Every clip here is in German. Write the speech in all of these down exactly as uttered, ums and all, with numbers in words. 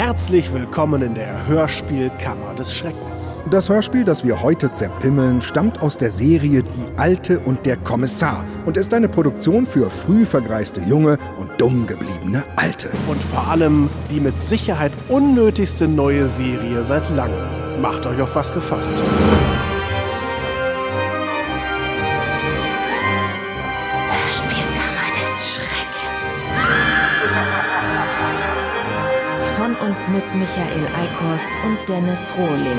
Herzlich willkommen in der Hörspielkammer des Schreckens. Das Hörspiel, das wir heute zerpimmeln, stammt aus der Serie Die Alte und der Kommissar und ist eine Produktion für früh vergreiste Junge und dumm gebliebene Alte. Und vor allem die mit Sicherheit unnötigste neue Serie seit langem. Macht euch auf was gefasst. Hörspielkammer des Schreckens. Von und mit Michael Eickhorst und Dennis Rohling.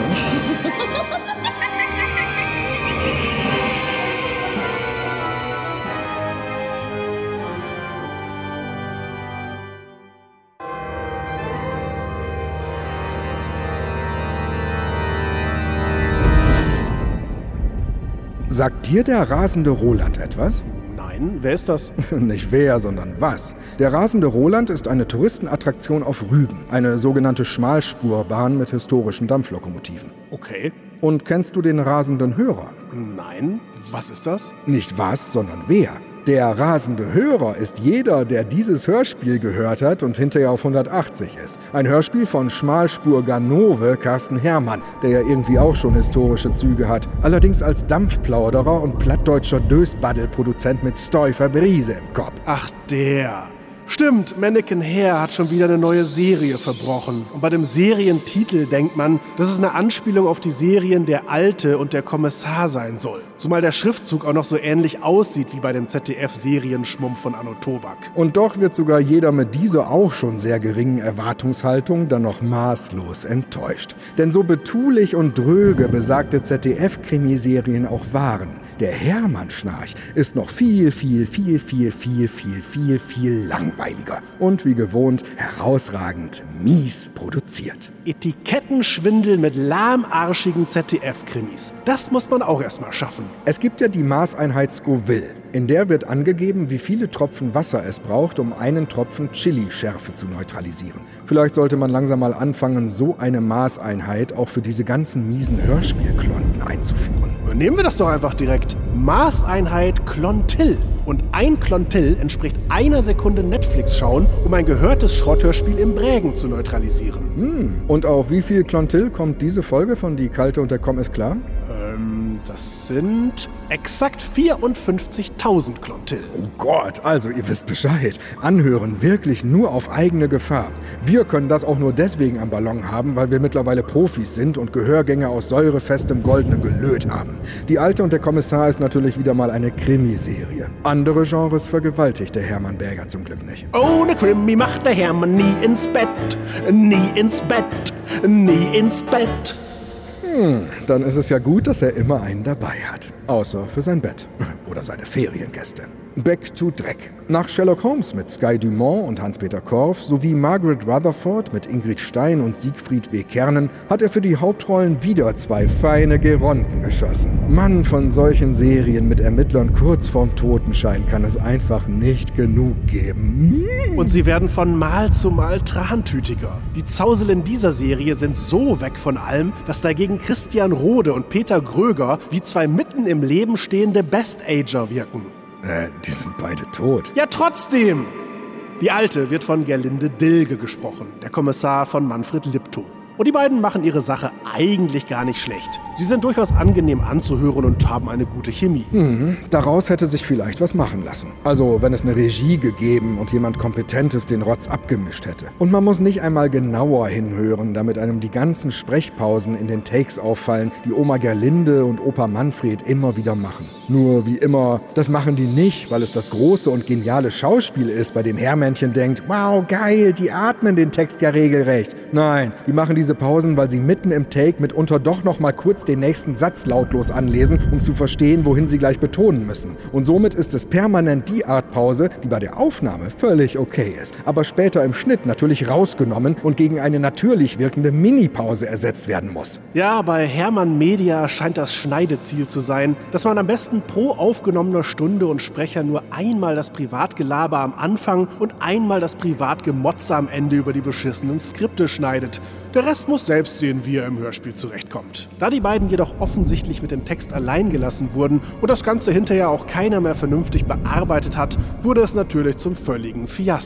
Sagt dir der rasende Roland etwas? Nein, wer ist das? Nicht wer, sondern was. Der rasende Roland ist eine Touristenattraktion auf Rügen, eine sogenannte Schmalspurbahn mit historischen Dampflokomotiven. Okay. Und kennst du den rasenden Hörer? Nein, was ist das? Nicht was, sondern wer. Der rasende Hörer ist jeder, der dieses Hörspiel gehört hat und hinterher auf hundertachtzig ist. Ein Hörspiel von Schmalspur-Ganove Carsten Herrmann, der ja irgendwie auch schon historische Züge hat. Allerdings als Dampfplauderer und plattdeutscher Dösbaddel-Produzent mit Stoifer Brise im Kopf. Ach, der. Stimmt, Mannequin Hair hat schon wieder eine neue Serie verbrochen. Und bei dem Serientitel denkt man, dass es eine Anspielung auf die Serien Der Alte und der Kommissar sein soll. Zumal der Schriftzug auch noch so ähnlich aussieht wie bei dem Z D F-Serienschmumpf von Anno Tobak. Und doch wird sogar jeder mit dieser auch schon sehr geringen Erwartungshaltung dann noch maßlos enttäuscht. Denn so betulich und dröge besagte Z D F-Krimiserien auch waren, der Hermann-Schnarch ist noch viel, viel, viel, viel, viel, viel, viel, viel langweiliger. Und wie gewohnt herausragend mies produziert. Etikettenschwindel mit lahmarschigen Z D F-Krimis. Das muss man auch erstmal schaffen. Es gibt ja die Maßeinheit Scoville. In der wird angegeben, wie viele Tropfen Wasser es braucht, um einen Tropfen Chili-Schärfe zu neutralisieren. Vielleicht sollte man langsam mal anfangen, so eine Maßeinheit auch für diese ganzen miesen Hörspielklonten einzuführen. Nehmen wir das doch einfach direkt. Maßeinheit Klontill. Und ein Klontill entspricht einer Sekunde Netflix schauen, um ein gehörtes Schrotthörspiel im Brägen zu neutralisieren. Hm. Und auf wie viel Klontill kommt diese Folge von Die Kalte und der Komm ist klar? Ähm, das sind exakt vierundfünfzigtausend Klontill. Oh Gott, also ihr wisst Bescheid. Anhören wirklich nur auf eigene Gefahr. Wir können das auch nur deswegen am Ballon haben, weil wir mittlerweile Profis sind und Gehörgänge aus säurefestem goldenem Gelöt haben. Die Alte und der Kommissar ist natürlich wieder mal eine Krimiserie. Andere Genres vergewaltigt der Hermann Berger zum Glück nicht. Ohne Krimi macht der Hermann nie ins Bett, nie ins Bett, nie ins Bett. Hm, dann ist es ja gut, dass er immer einen dabei hat. Außer für sein Bett oder seine Feriengäste. Back to Dreck. Nach Sherlock Holmes mit Sky Dumont und Hans-Peter Korff sowie Margaret Rutherford mit Ingrid Stein und Siegfried W. Kernen hat er für die Hauptrollen wieder zwei feine Geronten geschossen. Mann, von solchen Serien mit Ermittlern kurz vorm Totenschein kann es einfach nicht genug geben. Und sie werden von Mal zu Mal trantütiger. Die Zausel in dieser Serie sind so weg von allem, dass dagegen Christian Rode und Peter Gröger wie zwei mitten im Leben stehende Best-Ager wirken. Äh, die sind beide tot. Ja, trotzdem! Die Alte wird von Gerlinde Dilge gesprochen, der Kommissar von Manfred Liptow. Und die beiden machen ihre Sache eigentlich gar nicht schlecht. Sie sind durchaus angenehm anzuhören und haben eine gute Chemie. Mhm. Daraus hätte sich vielleicht was machen lassen. Also, wenn es eine Regie gegeben und jemand Kompetentes den Rotz abgemischt hätte. Und man muss nicht einmal genauer hinhören, damit einem die ganzen Sprechpausen in den Takes auffallen, die Oma Gerlinde und Opa Manfred immer wieder machen. Nur wie immer, das machen die nicht, weil es das große und geniale Schauspiel ist, bei dem Hermännchen denkt, wow, geil, die atmen den Text ja regelrecht. Nein, die machen diese Pausen, weil sie mitten im Take mitunter doch noch mal kurz den nächsten Satz lautlos anlesen, um zu verstehen, wohin sie gleich betonen müssen. Und somit ist es permanent die Art Pause, die bei der Aufnahme völlig okay ist, aber später im Schnitt natürlich rausgenommen und gegen eine natürlich wirkende Mini-Pause ersetzt werden muss. Ja, bei Hermann Media scheint das Schneideziel zu sein, dass man am besten pro aufgenommener Stunde und Sprecher nur einmal das Privatgelaber am Anfang und einmal das Privatgemotze am Ende über die beschissenen Skripte schneidet. Der Rest muss selbst sehen, wie er im Hörspiel zurechtkommt. Da die beiden jedoch offensichtlich mit dem Text allein gelassen wurden und das Ganze hinterher auch keiner mehr vernünftig bearbeitet hat, wurde es natürlich zum völligen Fiasko.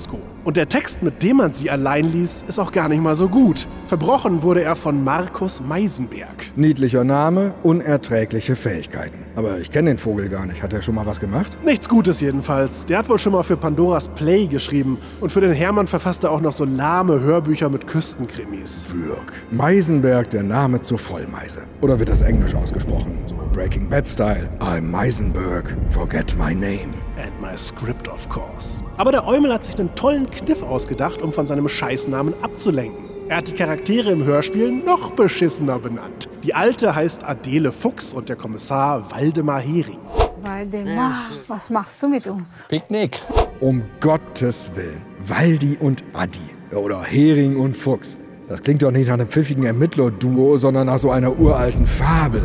Und der Text, mit dem man sie allein ließ, ist auch gar nicht mal so gut. Verbrochen wurde er von Markus Meisenberg. Niedlicher Name, unerträgliche Fähigkeiten. Aber ich kenne den Vogel gar nicht. Hat er schon mal was gemacht? Nichts Gutes jedenfalls. Der hat wohl schon mal für Pandoras Play geschrieben. Und für den Hermann verfasst er auch noch so lahme Hörbücher mit Küstenkrimis. Wirk. Meisenberg, der Name zur Vollmeise. Oder wird das Englisch ausgesprochen? So Breaking Bad-Style. I'm Meisenberg, forget my name. And my script, of course. Aber der Eumel hat sich einen tollen Kniff ausgedacht, um von seinem Scheißnamen abzulenken. Er hat die Charaktere im Hörspiel noch beschissener benannt. Die Alte heißt Adele Fuchs und der Kommissar Waldemar Hering. Waldemar, was machst du mit uns? Picknick. Um Gottes Willen. Waldi und Adi. Oder Hering und Fuchs. Das klingt doch nicht nach einem pfiffigen Ermittler-Duo, sondern nach so einer uralten Fabel.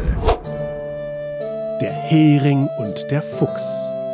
Der Hering und der Fuchs.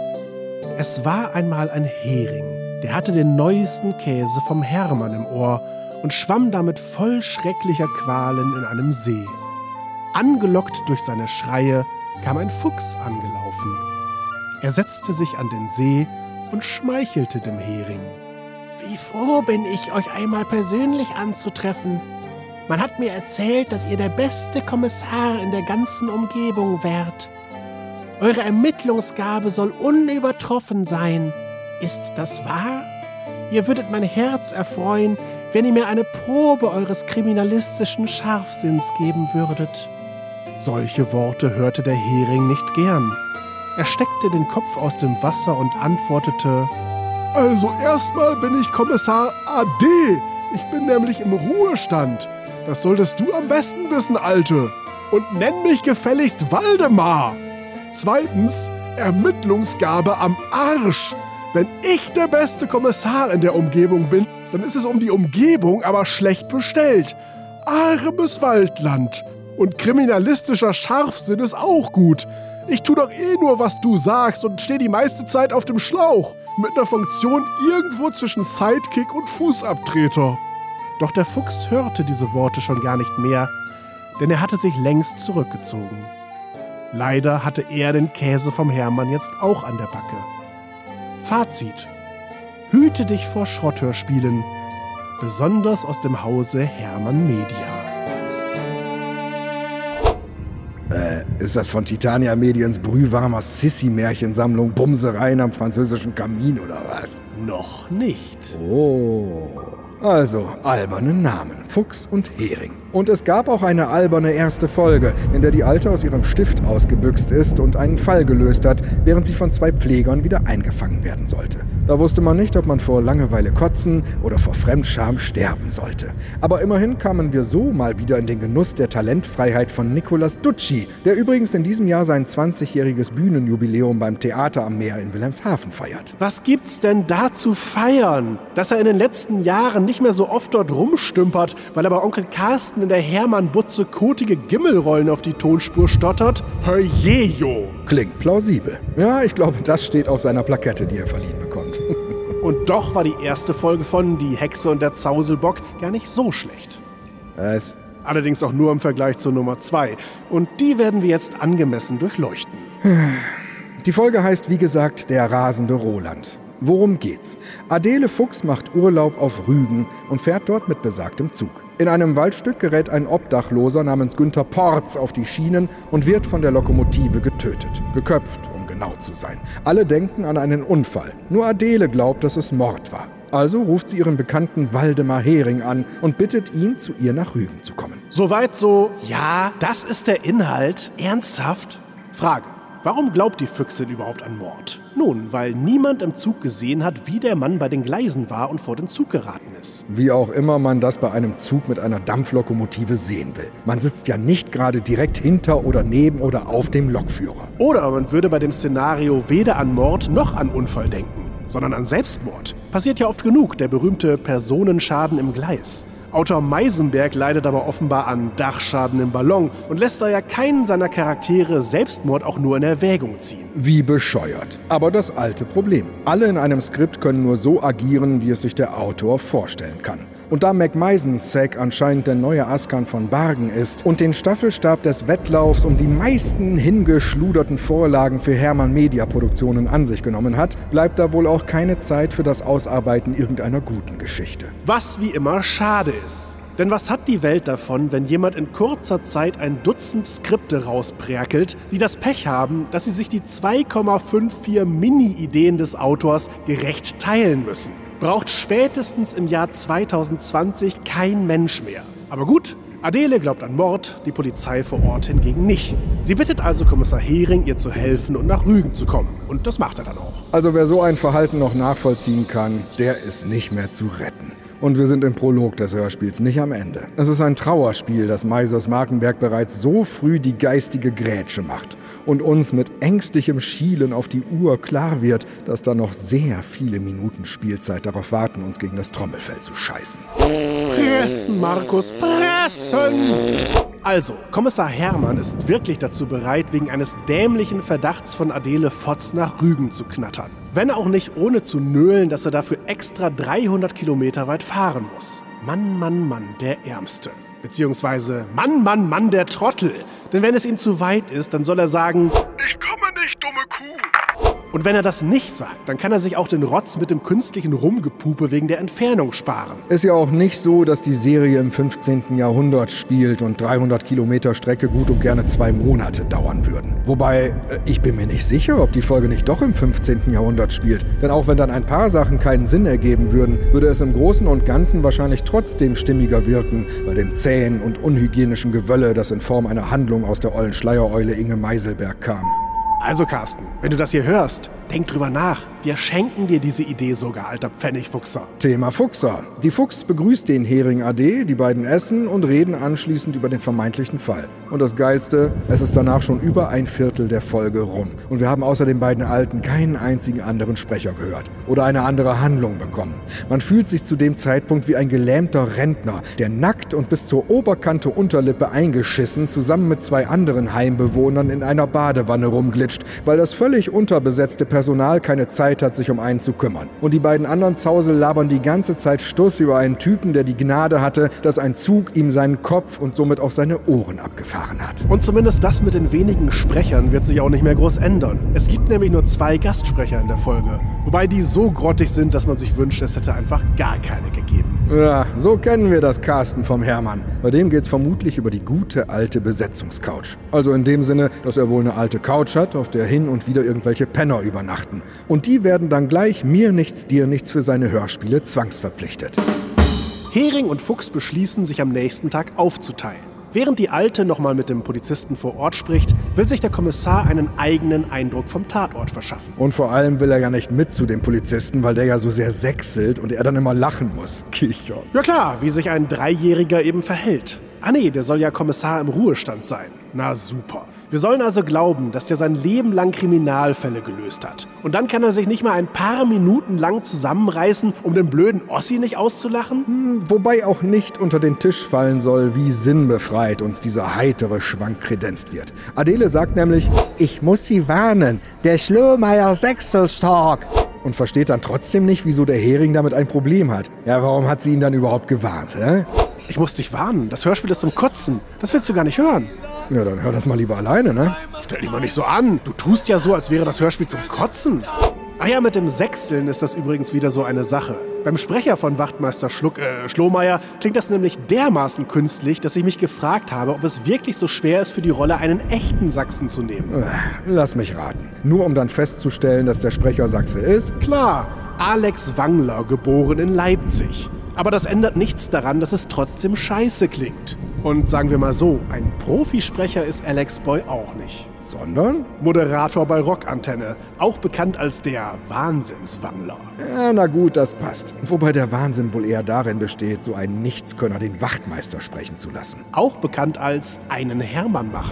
Es war einmal ein Hering, der hatte den neuesten Käse vom Hermann im Ohr und schwamm damit voll schrecklicher Qualen in einem See. Angelockt durch seine Schreie kam ein Fuchs angelaufen. Er setzte sich an den See und schmeichelte dem Hering. »Wie froh bin ich, euch einmal persönlich anzutreffen. Man hat mir erzählt, dass ihr der beste Kommissar in der ganzen Umgebung wärt. Eure Ermittlungsgabe soll unübertroffen sein. Ist das wahr? Ihr würdet mein Herz erfreuen, wenn ihr mir eine Probe eures kriminalistischen Scharfsinns geben würdet.« Solche Worte hörte der Hering nicht gern. Er steckte den Kopf aus dem Wasser und antwortete: »Also erstmal bin ich Kommissar A D. Ich bin nämlich im Ruhestand. Das solltest du am besten wissen, Alte. Und nenn mich gefälligst Waldemar. Zweitens, Ermittlungsgabe am Arsch. Wenn ich der beste Kommissar in der Umgebung bin, dann ist es um die Umgebung aber schlecht bestellt. Armes Waldland. Und kriminalistischer Scharfsinn ist auch gut. Ich tu doch eh nur, was du sagst und stehe die meiste Zeit auf dem Schlauch. Mit einer Funktion irgendwo zwischen Sidekick und Fußabtreter.« Doch der Fuchs hörte diese Worte schon gar nicht mehr, denn er hatte sich längst zurückgezogen. Leider hatte er den Käse vom Hermann jetzt auch an der Backe. Fazit: Hüte dich vor Schrotthörspielen, besonders aus dem Hause Hermann Media. Äh, ist das von Titania Mediens brühwarmer Sissi-Märchensammlung Bumsereien am französischen Kamin oder was? Noch nicht. Oh, also alberne Namen, Fuchs und Hering. Und es gab auch eine alberne erste Folge, in der die Alte aus ihrem Stift ausgebüxt ist und einen Fall gelöst hat, während sie von zwei Pflegern wieder eingefangen werden sollte. Da wusste man nicht, ob man vor Langeweile kotzen oder vor Fremdscham sterben sollte. Aber immerhin kamen wir so mal wieder in den Genuss der Talentfreiheit von Nicolas Ducci, der übrigens in diesem Jahr sein zwanzigjähriges Bühnenjubiläum beim Theater am Meer in Wilhelmshaven feiert. Was gibt's denn da zu feiern? Dass er in den letzten Jahren nicht mehr so oft dort rumstümpert, weil er bei Onkel Carsten in der Hermann-Butze kotige Gimmelrollen auf die Tonspur stottert? Herjejo! Klingt plausibel. Ja, ich glaube, das steht auf seiner Plakette, die er verliehen bekommt. Und doch war die erste Folge von Die Hexe und der Zauselbock gar nicht so schlecht. Was? Allerdings auch nur im Vergleich zur Nummer zwei. Und die werden wir jetzt angemessen durchleuchten. Die Folge heißt, wie gesagt, Der rasende Roland. Worum geht's? Adele Fuchs macht Urlaub auf Rügen und fährt dort mit besagtem Zug. In einem Waldstück gerät ein Obdachloser namens Günther Porz auf die Schienen und wird von der Lokomotive getötet. Geköpft, um genau zu sein. Alle denken an einen Unfall. Nur Adele glaubt, dass es Mord war. Also ruft sie ihren Bekannten Waldemar Hering an und bittet ihn, zu ihr nach Rügen zu kommen. Soweit so, ja, das ist der Inhalt. Ernsthaft? Frage: Warum glaubt die Füchsin überhaupt an Mord? Nun, weil niemand im Zug gesehen hat, wie der Mann bei den Gleisen war und vor den Zug geraten ist. Wie auch immer man das bei einem Zug mit einer Dampflokomotive sehen will. Man sitzt ja nicht gerade direkt hinter oder neben oder auf dem Lokführer. Oder man würde bei dem Szenario weder an Mord noch an Unfall denken, sondern an Selbstmord. Passiert ja oft genug, der berühmte Personenschaden im Gleis. Autor Meisenberg leidet aber offenbar an Dachschaden im Ballon und lässt da ja keinen seiner Charaktere Selbstmord auch nur in Erwägung ziehen. Wie bescheuert. Aber das alte Problem. Alle in einem Skript können nur so agieren, wie es sich der Autor vorstellen kann. Und da Mac Meisensek anscheinend der neue Askan von Bargen ist und den Staffelstab des Wettlaufs um die meisten hingeschluderten Vorlagen für Hermann Media Produktionen an sich genommen hat, bleibt da wohl auch keine Zeit für das Ausarbeiten irgendeiner guten Geschichte. Was wie immer schade ist. Denn was hat die Welt davon, wenn jemand in kurzer Zeit ein Dutzend Skripte rauspräkelt, die das Pech haben, dass sie sich die zwei Komma vierundfünfzig Mini-Ideen des Autors gerecht teilen müssen? Braucht spätestens im Jahr zweitausendzwanzig kein Mensch mehr. Aber gut, Adele glaubt an Mord, die Polizei vor Ort hingegen nicht. Sie bittet also Kommissar Hering, ihr zu helfen und nach Rügen zu kommen. Und das macht er dann auch. Also wer so ein Verhalten noch nachvollziehen kann, der ist nicht mehr zu retten. Und wir sind im Prolog des Hörspiels, nicht am Ende. Es ist ein Trauerspiel, das Meisers Markenberg bereits so früh die geistige Grätsche macht und uns mit ängstlichem Schielen auf die Uhr klar wird, dass da noch sehr viele Minuten Spielzeit darauf warten, uns gegen das Trommelfell zu scheißen. Pressen, Markus, pressen! Also, Kommissar Hermann ist wirklich dazu bereit, wegen eines dämlichen Verdachts von Adele Fotz nach Rügen zu knattern. Wenn auch nicht ohne zu nölen, dass er dafür extra dreihundert Kilometer weit fahren muss. Mann, Mann, Mann, der Ärmste. Beziehungsweise Mann, Mann, Mann, der Trottel. Denn wenn es ihm zu weit ist, dann soll er sagen, ich komme nicht, dumme Kuh. Und wenn er das nicht sagt, dann kann er sich auch den Rotz mit dem künstlichen Rumgepupe wegen der Entfernung sparen. Ist ja auch nicht so, dass die Serie im fünfzehnten Jahrhundert spielt und dreihundert Kilometer Strecke gut und gerne zwei Monate dauern würden. Wobei, ich bin mir nicht sicher, ob die Folge nicht doch im fünfzehnten Jahrhundert spielt. Denn auch wenn dann ein paar Sachen keinen Sinn ergeben würden, würde es im Großen und Ganzen wahrscheinlich trotzdem stimmiger wirken, bei dem zähen und unhygienischen Gewölle, das in Form einer Handlung aus der ollen Schleiereule Inge Meiselberg kam. Also Carsten, wenn du das hier hörst, denk drüber nach. Wir schenken dir diese Idee sogar, alter Pfennigfuchser. Thema Fuchser. Die Fuchs begrüßt den Hering A D, die beiden essen und reden anschließend über den vermeintlichen Fall. Und das Geilste, es ist danach schon über ein Viertel der Folge rum. Und wir haben außer den beiden Alten keinen einzigen anderen Sprecher gehört oder eine andere Handlung bekommen. Man fühlt sich zu dem Zeitpunkt wie ein gelähmter Rentner, der nackt und bis zur Oberkante Unterlippe eingeschissen zusammen mit zwei anderen Heimbewohnern in einer Badewanne rumglitscht, weil das völlig unterbesetzte Personal keine Zeit hat, sich um einen zu kümmern. Und die beiden anderen Zausel labern die ganze Zeit Stuss über einen Typen, der die Gnade hatte, dass ein Zug ihm seinen Kopf und somit auch seine Ohren abgefahren hat. Und zumindest das mit den wenigen Sprechern wird sich auch nicht mehr groß ändern. Es gibt nämlich nur zwei Gastsprecher in der Folge, wobei die so grottig sind, dass man sich wünscht, es hätte einfach gar keine gegeben. Ja, so kennen wir das Casten vom Hermann. Bei dem geht's vermutlich über die gute alte Besetzungscouch. Also in dem Sinne, dass er wohl eine alte Couch hat, auf der hin und wieder irgendwelche Penner übernachten. Und die werden dann gleich mir nichts, dir nichts für seine Hörspiele zwangsverpflichtet. Hering und Fuchs beschließen, sich am nächsten Tag aufzuteilen. Während die Alte nochmal mit dem Polizisten vor Ort spricht, will sich der Kommissar einen eigenen Eindruck vom Tatort verschaffen. Und vor allem will er ja nicht mit zu dem Polizisten, weil der ja so sehr sächselt und er dann immer lachen muss. Kicher. Ja klar, wie sich ein Dreijähriger eben verhält. Ah nee, der soll ja Kommissar im Ruhestand sein. Na super. Wir sollen also glauben, dass der sein Leben lang Kriminalfälle gelöst hat. Und dann kann er sich nicht mal ein paar Minuten lang zusammenreißen, um den blöden Ossi nicht auszulachen? Hm, wobei auch nicht unter den Tisch fallen soll, wie sinnbefreit uns dieser heitere Schwank kredenzt wird. Adele sagt nämlich, ich muss Sie warnen, der Schlömeier Sechselstalk. Und versteht dann trotzdem nicht, wieso der Hering damit ein Problem hat. Ja, warum hat sie ihn dann überhaupt gewarnt, hä? Ich muss dich warnen, das Hörspiel ist zum Kotzen. Das willst du gar nicht hören. Ja, dann hör das mal lieber alleine, ne? Stell dich mal nicht so an. Du tust ja so, als wäre das Hörspiel zum Kotzen. Ach ja, mit dem Sechseln ist das übrigens wieder so eine Sache. Beim Sprecher von Wachtmeister Schluck, äh, Schlomeier klingt das nämlich dermaßen künstlich, dass ich mich gefragt habe, ob es wirklich so schwer ist, für die Rolle einen echten Sachsen zu nehmen. Lass mich raten. Nur um dann festzustellen, dass der Sprecher Sachse ist? Klar, Alex Wangler, geboren in Leipzig. Aber das ändert nichts daran, dass es trotzdem scheiße klingt. Und sagen wir mal so, ein Profisprecher ist Alex Boy auch nicht. Sondern? Moderator bei Rockantenne, auch bekannt als der Wahnsinnswangler. Ja, na gut, das passt. Wobei der Wahnsinn wohl eher darin besteht, so einen Nichtskönner den Wachtmeister sprechen zu lassen. Auch bekannt als einen Hermann machen.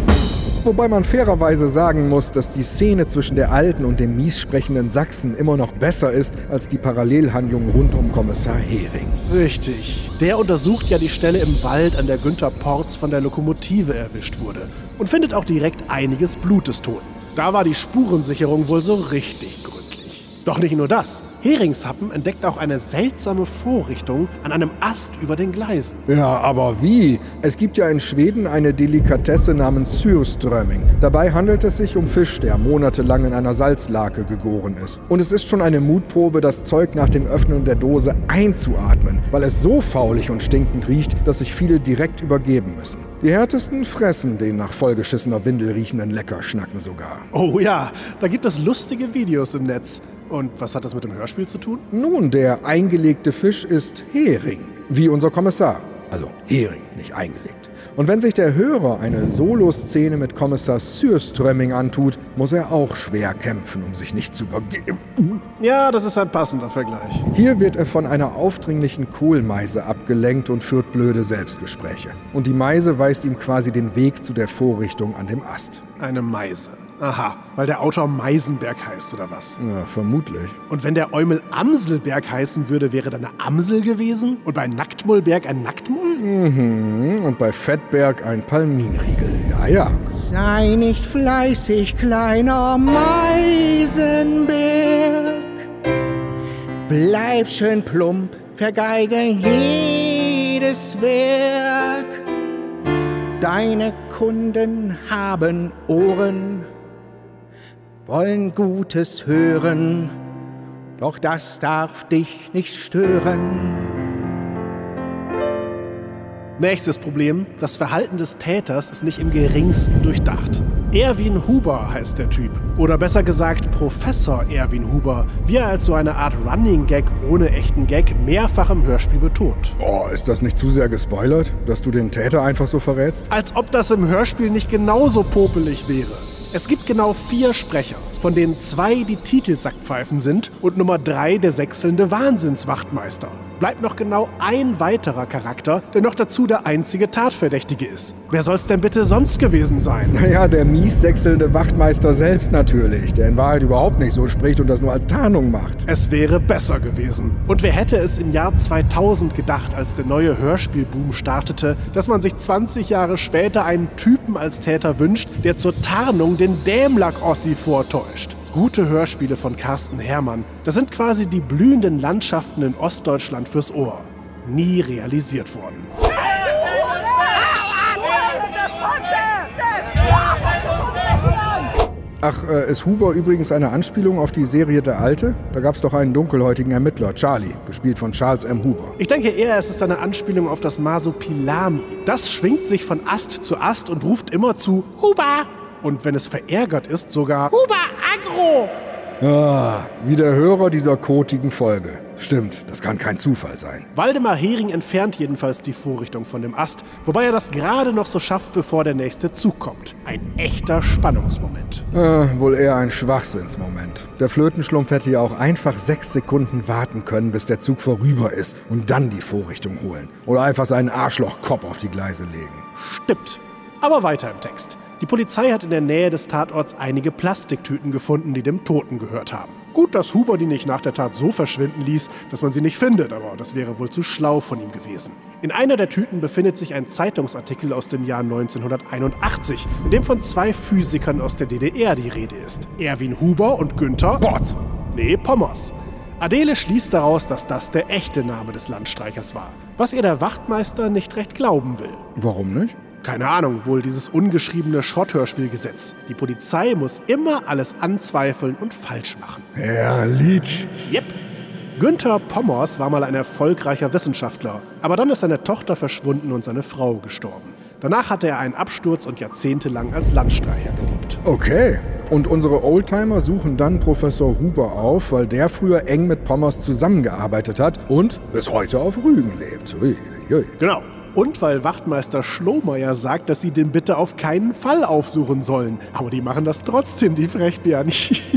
Wobei man fairerweise sagen muss, dass die Szene zwischen der alten und dem mies sprechenden Sachsen immer noch besser ist als die Parallelhandlung rund um Kommissar Hering. Richtig. Der untersucht ja die Stelle im Wald, an der Günther Porz von der Lokomotive erwischt wurde. Und findet auch direkt einiges Blut des Toten. Da war die Spurensicherung wohl so richtig gründlich. Doch nicht nur das. Heringshappen entdeckt auch eine seltsame Vorrichtung an einem Ast über den Gleisen. Ja, aber wie? Es gibt ja in Schweden eine Delikatesse namens Surströmming. Dabei handelt es sich um Fisch, der monatelang in einer Salzlake gegoren ist. Und es ist schon eine Mutprobe, das Zeug nach dem Öffnen der Dose einzuatmen, weil es so faulig und stinkend riecht, dass sich viele direkt übergeben müssen. Die Härtesten fressen den nach vollgeschissener Windel riechenden Leckerschnacken sogar. Oh ja, da gibt es lustige Videos im Netz. Und was hat das mit dem Hörspiel zu tun? Nun, der eingelegte Fisch ist Hering, wie unser Kommissar. Also Hering, nicht eingelegt. Und wenn sich der Hörer eine Soloszene mit Kommissar Surströmming antut, muss er auch schwer kämpfen, um sich nicht zu übergeben. Ja, das ist ein passender Vergleich. Hier wird er von einer aufdringlichen Kohlmeise abgelenkt und führt blöde Selbstgespräche. Und die Meise weist ihm quasi den Weg zu der Vorrichtung an dem Ast. Eine Meise. Aha, weil der Autor Meisenberg heißt, oder was? Ja, vermutlich. Und wenn der Eumel Amselberg heißen würde, wäre dann eine Amsel gewesen? Und bei Nacktmullberg ein Nacktmull? Mhm, und bei Fettberg ein Palminriegel. Ja, ja. Sei nicht fleißig, kleiner Meisenberg. Bleib schön plump, vergeige jedes Werk. Deine Kunden haben Ohren, wollen Gutes hören, doch das darf dich nicht stören. Nächstes Problem, das Verhalten des Täters ist nicht im geringsten durchdacht. Erwin Huber heißt der Typ. Oder besser gesagt Professor Erwin Huber, wie er als so eine Art Running Gag ohne echten Gag mehrfach im Hörspiel betont. Oh, ist das nicht zu sehr gespoilert, dass du den Täter einfach so verrätst? Als ob das im Hörspiel nicht genauso popelig wäre. Es gibt genau vier Sprecher, von denen zwei die Titelsackpfeifen sind und Nummer drei der sächselnde Wahnsinnswachtmeister. Bleibt noch genau ein weiterer Charakter, der noch dazu der einzige Tatverdächtige ist. Wer soll's denn bitte sonst gewesen sein? Naja, der mies sächselnde Wachtmeister selbst natürlich, der in Wahrheit überhaupt nicht so spricht und das nur als Tarnung macht. Es wäre besser gewesen. Und wer hätte es im Jahr zweitausend gedacht, als der neue Hörspielboom startete, dass man sich zwanzig Jahre später einen Typen als Täter wünscht, der zur Tarnung den Dämlack-Ossi vortäuscht. Gute Hörspiele von Carsten Herrmann, das sind quasi die blühenden Landschaften in Ostdeutschland fürs Ohr. Nie realisiert worden. Ach, äh, ist Huber übrigens eine Anspielung auf die Serie Der Alte? Da gab's doch einen dunkelhäutigen Ermittler, Charlie, gespielt von Charles M. Huber. Ich denke eher, es ist eine Anspielung auf das Masopilami. Das schwingt sich von Ast zu Ast und ruft immer zu Huber. Und wenn es verärgert ist, sogar Huber Agro. Ah, wie der Hörer dieser kotigen Folge. Stimmt, das kann kein Zufall sein. Waldemar Hering entfernt jedenfalls die Vorrichtung von dem Ast, wobei er das gerade noch so schafft, bevor der nächste Zug kommt. Ein echter Spannungsmoment. Äh, wohl eher ein Schwachsinnsmoment. Der Flötenschlumpf hätte ja auch einfach sechs Sekunden warten können, bis der Zug vorüber ist und dann die Vorrichtung holen. Oder einfach seinen Arschlochkopf auf die Gleise legen. Stimmt. Aber weiter im Text. Die Polizei hat in der Nähe des Tatorts einige Plastiktüten gefunden, die dem Toten gehört haben. Gut, dass Huber die nicht nach der Tat so verschwinden ließ, dass man sie nicht findet, aber das wäre wohl zu schlau von ihm gewesen. In einer der Tüten befindet sich ein Zeitungsartikel aus dem Jahr neunzehnhunderteinundachtzig, in dem von zwei Physikern aus der D D R die Rede ist. Erwin Huber und Günther Potz. Nee, Pommers. Adele schließt daraus, dass das der echte Name des Landstreichers war, was ihr der Wachtmeister nicht recht glauben will. Warum nicht? Keine Ahnung, wohl dieses ungeschriebene Schrotthörspielgesetz. Die Polizei muss immer alles anzweifeln und falsch machen. Herrlich. Yep. Günther Pommers war mal ein erfolgreicher Wissenschaftler, aber dann ist seine Tochter verschwunden und seine Frau gestorben. Danach hatte er einen Absturz und jahrzehntelang als Landstreicher gelebt. Okay. Und unsere Oldtimer suchen dann Professor Huber auf, weil der früher eng mit Pommers zusammengearbeitet hat und bis heute auf Rügen lebt. Ui, ui. Genau. Und weil Wachtmeister Schlomeier sagt, dass sie den bitte auf keinen Fall aufsuchen sollen. Aber die machen das trotzdem, die Frechbären.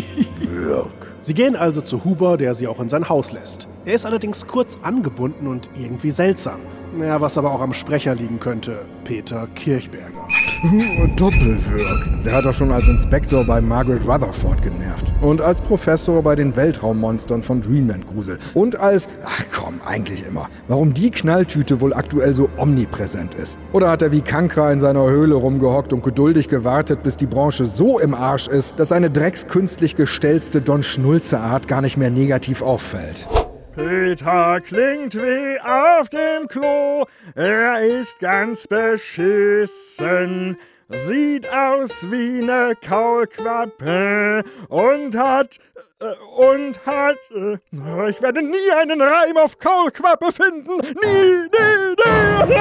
Wirk. Sie gehen also zu Huber, der sie auch in sein Haus lässt. Er ist allerdings kurz angebunden und irgendwie seltsam. Ja, was aber auch am Sprecher liegen könnte, Peter Kirchberger. Doppelwürg. Der hat doch schon als Inspektor bei Margaret Rutherford genervt. Und als Professor bei den Weltraummonstern von Dreamland Grusel. Und als, ach komm, eigentlich immer. Warum die Knalltüte wohl aktuell so omnipräsent ist. Oder hat er wie Kankra in seiner Höhle rumgehockt und geduldig gewartet, bis die Branche so im Arsch ist, dass seine dreckskünstlich gestellte Don-Schnulze-Art gar nicht mehr negativ auffällt. Peter klingt wie auf dem Klo, er ist ganz beschissen, sieht aus wie ne Kaulquappe und hat, äh, und hat, äh, ich werde nie einen Reim auf Kaulquappe finden, nie, nie, nie.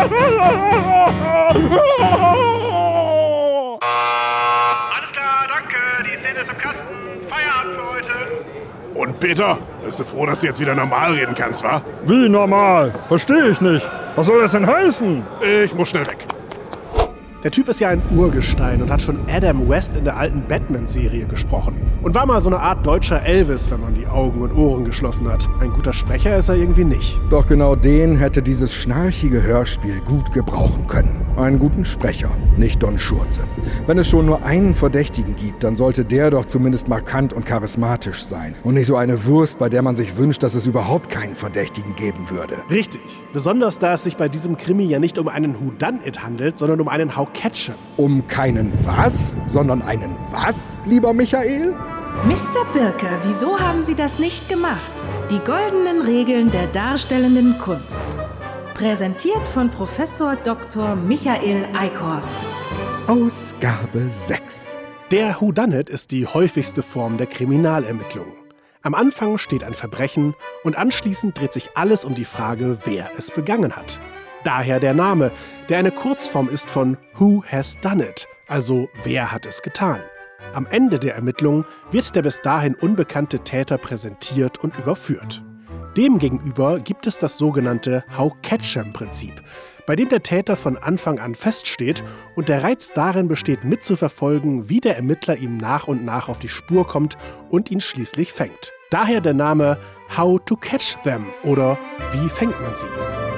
Alles klar, danke, die Szene ist im Kasten, Feierabend für heute. Und Peter, bist du froh, dass du jetzt wieder normal reden kannst, wa? Wie normal? Verstehe ich nicht. Was soll das denn heißen? Ich muss schnell weg. Der Typ ist ja ein Urgestein und hat schon Adam West in der alten Batman-Serie gesprochen. Und war mal so eine Art deutscher Elvis, wenn man die Augen und Ohren geschlossen hat. Ein guter Sprecher ist er irgendwie nicht. Doch genau den hätte dieses schnarchige Hörspiel gut gebrauchen können. Einen guten Sprecher, nicht Don Schurze. Wenn es schon nur einen Verdächtigen gibt, dann sollte der doch zumindest markant und charismatisch sein. Und nicht so eine Wurst, bei der man sich wünscht, dass es überhaupt keinen Verdächtigen geben würde. Richtig. Besonders da es sich bei diesem Krimi ja nicht um einen Whodunit handelt, sondern um einen Howcatcher. Um keinen was, sondern einen was, lieber Michael? Mister Birker, wieso haben Sie das nicht gemacht? Die goldenen Regeln der darstellenden Kunst. Präsentiert von Professor Doktor Michael Eickhorst. Ausgabe sechs. Der Whodunit ist die häufigste Form der Kriminalermittlung. Am Anfang steht ein Verbrechen und anschließend dreht sich alles um die Frage, wer es begangen hat. Daher der Name, der eine Kurzform ist von Who has done it, also wer hat es getan. Am Ende der Ermittlung wird der bis dahin unbekannte Täter präsentiert und überführt. Demgegenüber gibt es das sogenannte Howcatcher-Prinzip, bei dem der Täter von Anfang an feststeht und der Reiz darin besteht, mitzuverfolgen, wie der Ermittler ihm nach und nach auf die Spur kommt und ihn schließlich fängt. Daher der Name How to Catch Them oder Wie fängt man sie?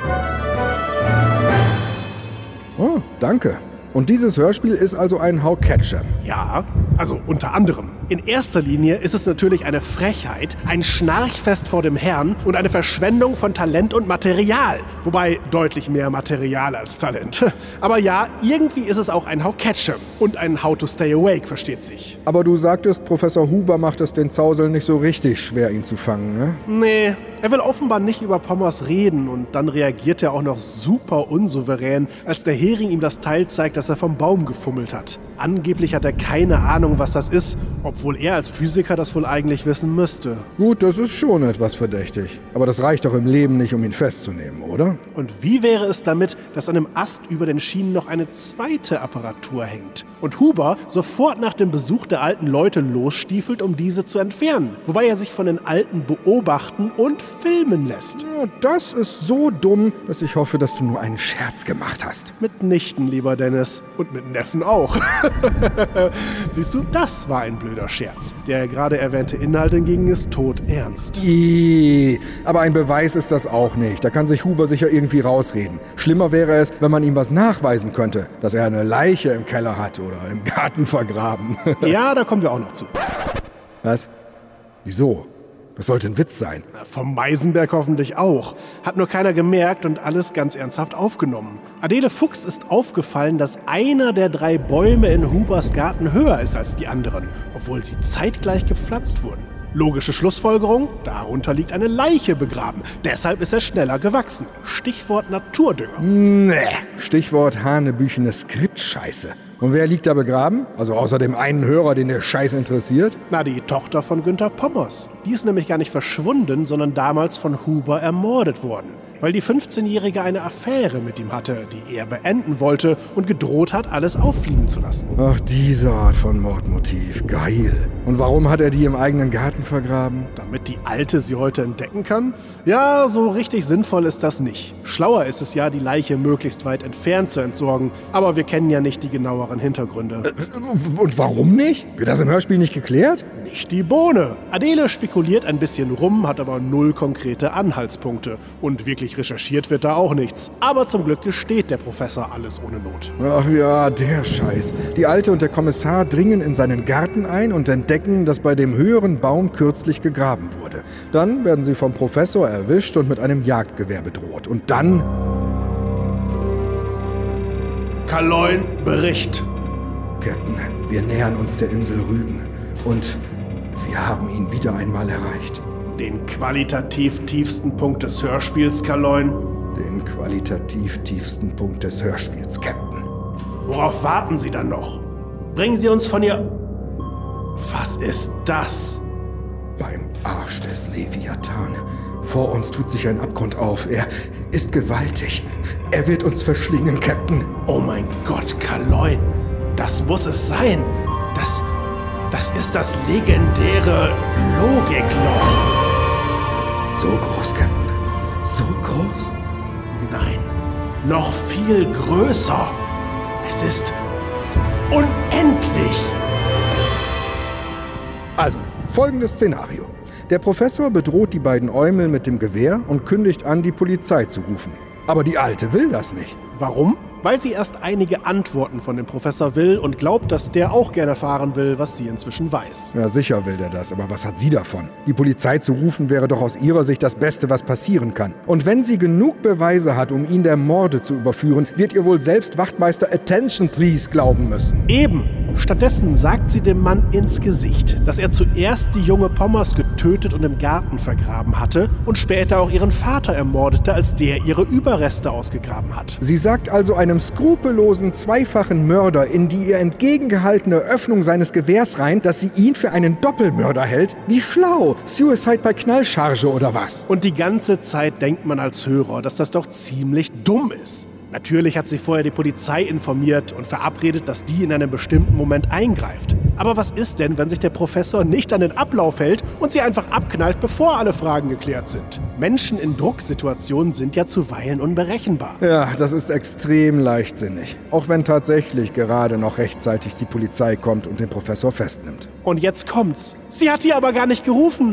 Oh, danke. Und dieses Hörspiel ist also ein Howcatcher. Ja, also unter anderem. In erster Linie ist es natürlich eine Frechheit, ein Schnarchfest vor dem Herrn und eine Verschwendung von Talent und Material. Wobei deutlich mehr Material als Talent. Aber ja, irgendwie ist es auch ein Howcatcher und ein How to Stay Awake, versteht sich. Aber du sagtest, Professor Huber macht es den Zauseln nicht so richtig schwer, ihn zu fangen, ne? Nee, er will offenbar nicht über Pommers reden und dann reagiert er auch noch super unsouverän, als der Hering ihm das Teil zeigt, das er vom Baum gefummelt hat. Angeblich hat er keine Ahnung, was das ist, obwohl er als Physiker das wohl eigentlich wissen müsste. Gut, das ist schon etwas verdächtig. Aber das reicht doch im Leben nicht, um ihn festzunehmen, oder? Und wie wäre es damit, dass an einem Ast über den Schienen noch eine zweite Apparatur hängt? Und Huber sofort nach dem Besuch der alten Leute losstiefelt, um diese zu entfernen. Wobei er sich von den Alten beobachten und filmen lässt. Ja, das ist so dumm, dass ich hoffe, dass du nur einen Scherz gemacht hast. Mitnichten, lieber Dennis. Und mit Neffen auch. Siehst du, das war ein blöder Scherz. Der gerade erwähnte Inhalt hingegen ist todernst. Ih, aber ein Beweis ist das auch nicht. Da kann sich Huber sicher irgendwie rausreden. Schlimmer wäre es, wenn man ihm was nachweisen könnte, dass er eine Leiche im Keller hat oder im Garten vergraben. Ja, da kommen wir auch noch zu. Was? Wieso? Das sollte ein Witz sein. Vom Meisenberg hoffentlich auch. Hat nur keiner gemerkt und alles ganz ernsthaft aufgenommen. Adele Fuchs ist aufgefallen, dass einer der drei Bäume in Hubers Garten höher ist als die anderen, obwohl sie zeitgleich gepflanzt wurden. Logische Schlussfolgerung, darunter liegt eine Leiche begraben. Deshalb ist er schneller gewachsen. Stichwort Naturdünger. Nee. Stichwort hanebüchene Skriptscheiße. Und wer liegt da begraben? Also außer dem einen Hörer, den der Scheiß interessiert? Na, die Tochter von Günther Pommers. Die ist nämlich gar nicht verschwunden, sondern damals von Huber ermordet worden. Weil die fünfzehnjährige eine Affäre mit ihm hatte, die er beenden wollte und gedroht hat, alles auffliegen zu lassen. Ach, diese Art von Mordmotiv. Geil. Und warum hat er die im eigenen Garten vergraben? Damit die Alte sie heute entdecken kann? Ja, so richtig sinnvoll ist das nicht. Schlauer ist es ja, die Leiche möglichst weit entfernt zu entsorgen. Aber wir kennen ja nicht die genaueren Hintergründe. Äh, und warum nicht? Wird das im Hörspiel nicht geklärt? Nicht die Bohne. Adele spekuliert ein bisschen rum, hat aber null konkrete Anhaltspunkte. Und wirklich recherchiert wird da auch nichts. Aber zum Glück gesteht der Professor alles ohne Not. Ach ja, der Scheiß. Die Alte und der Kommissar dringen in seinen Garten ein und entdecken, dass bei dem höheren Baum kürzlich gegraben wurde. Dann werden sie vom Professor erwischt und mit einem Jagdgewehr bedroht. Und dann... Kaloin, Bericht. Captain, wir nähern uns der Insel Rügen. Und wir haben ihn wieder einmal erreicht. Den qualitativ tiefsten Punkt des Hörspiels, Kaloin? Den qualitativ tiefsten Punkt des Hörspiels, Captain. Worauf warten Sie dann noch? Bringen Sie uns von Ihr... Was ist das? Beim Arsch des Leviathan. Vor uns tut sich ein Abgrund auf. Er ist gewaltig. Er wird uns verschlingen, Captain. Oh mein Gott, Kaloin. Das muss es sein. Das... Das ist das legendäre Logikloch. So groß, Captain. So groß? Nein, noch viel größer. Es ist unendlich. Also, folgendes Szenario. Der Professor bedroht die beiden Eumel mit dem Gewehr und kündigt an, die Polizei zu rufen. Aber die Alte will das nicht. Warum? Weil sie erst einige Antworten von dem Professor will und glaubt, dass der auch gerne erfahren will, was sie inzwischen weiß. Ja, sicher will der das, aber was hat sie davon? Die Polizei zu rufen wäre doch aus ihrer Sicht das Beste, was passieren kann. Und wenn sie genug Beweise hat, um ihn der Morde zu überführen, wird ihr wohl selbst Wachtmeister Attention Please glauben müssen. Eben. Stattdessen sagt sie dem Mann ins Gesicht, dass er zuerst die junge Pommers getötet und im Garten vergraben hatte und später auch ihren Vater ermordete, als der ihre Überreste ausgegraben hat. Sie sagt also einem skrupellosen, zweifachen Mörder in die ihr entgegengehaltene Öffnung seines Gewehrs rein, dass sie ihn für einen Doppelmörder hält? Wie schlau! Suicide bei Knallcharge oder was? Und die ganze Zeit denkt man als Hörer, dass das doch ziemlich dumm ist. Natürlich hat sie vorher die Polizei informiert und verabredet, dass die in einem bestimmten Moment eingreift. Aber was ist denn, wenn sich der Professor nicht an den Ablauf hält und sie einfach abknallt, bevor alle Fragen geklärt sind? Menschen in Drucksituationen sind ja zuweilen unberechenbar. Ja, das ist extrem leichtsinnig. Auch wenn tatsächlich gerade noch rechtzeitig die Polizei kommt und den Professor festnimmt. Und jetzt kommt's. Sie hat hier aber gar nicht gerufen.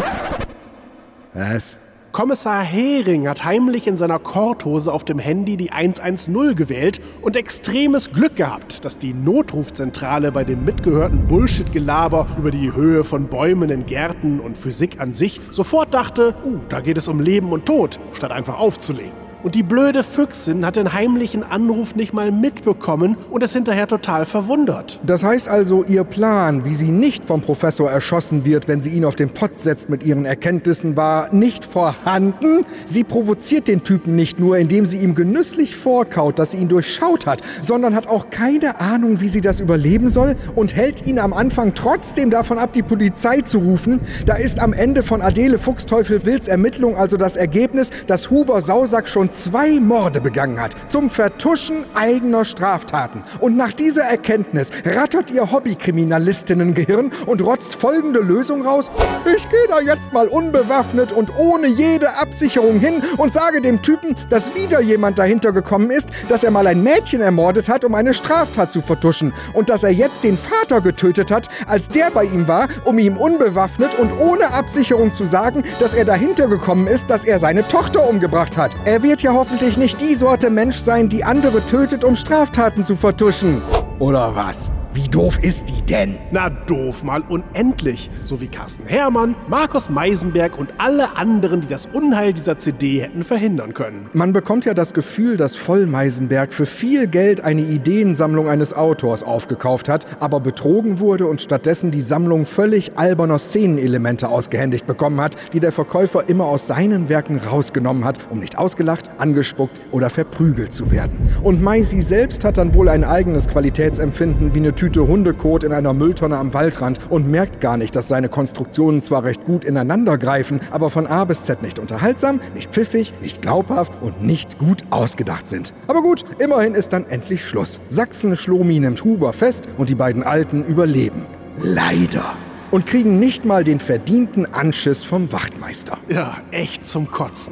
Was? Kommissar Hering hat heimlich in seiner Korthose auf dem Handy die eins eins null gewählt und extremes Glück gehabt, dass die Notrufzentrale bei dem mitgehörten Bullshit-Gelaber über die Höhe von Bäumen in Gärten und Physik an sich sofort dachte, uh, da geht es um Leben und Tod, statt einfach aufzulegen. Und die blöde Füchsin hat den heimlichen Anruf nicht mal mitbekommen und ist hinterher total verwundert. Das heißt also, ihr Plan, wie sie nicht vom Professor erschossen wird, wenn sie ihn auf den Pott setzt mit ihren Erkenntnissen, war nicht vorhanden. Sie provoziert den Typen nicht nur, indem sie ihm genüsslich vorkaut, dass sie ihn durchschaut hat, sondern hat auch keine Ahnung, wie sie das überleben soll und hält ihn am Anfang trotzdem davon ab, die Polizei zu rufen. Da ist am Ende von Adele Fuchsteufelswilds Ermittlung also das Ergebnis, dass Huber Sausack schon zwei Morde begangen hat, zum Vertuschen eigener Straftaten. Und nach dieser Erkenntnis rattert ihr Hobbykriminalistinnengehirn und rotzt folgende Lösung raus: Ich gehe da jetzt mal unbewaffnet und ohne jede Absicherung hin und sage dem Typen, dass wieder jemand dahinter gekommen ist, dass er mal ein Mädchen ermordet hat, um eine Straftat zu vertuschen und dass er jetzt den Vater getötet hat, als der bei ihm war, um ihm unbewaffnet und ohne Absicherung zu sagen, dass er dahinter gekommen ist, dass er seine Tochter umgebracht hat. Er wird ja hoffentlich nicht die Sorte Mensch sein, die andere tötet, um Straftaten zu vertuschen. Oder was? Wie doof ist die denn? Na, doof mal unendlich. So wie Carsten Herrmann, Markus Meisenberg und alle anderen, die das Unheil dieser C D hätten verhindern können. Man bekommt ja das Gefühl, dass Vollmeisenberg für viel Geld eine Ideensammlung eines Autors aufgekauft hat, aber betrogen wurde und stattdessen die Sammlung völlig alberner Szenenelemente ausgehändigt bekommen hat, die der Verkäufer immer aus seinen Werken rausgenommen hat, um nicht ausgelacht, angespuckt oder verprügelt zu werden. Und Meisi selbst hat dann wohl ein eigenes Qualitätsempfinden wie eine Tüte Hundekot in einer Mülltonne am Waldrand und merkt gar nicht, dass seine Konstruktionen zwar recht gut ineinander greifen, aber von A bis Z nicht unterhaltsam, nicht pfiffig, nicht glaubhaft und nicht gut ausgedacht sind. Aber gut, immerhin ist dann endlich Schluss. Sachsen-Schlomi nimmt Huber fest und die beiden Alten überleben. Leider. Und kriegen nicht mal den verdienten Anschiss vom Wachtmeister. Ja, echt zum Kotzen.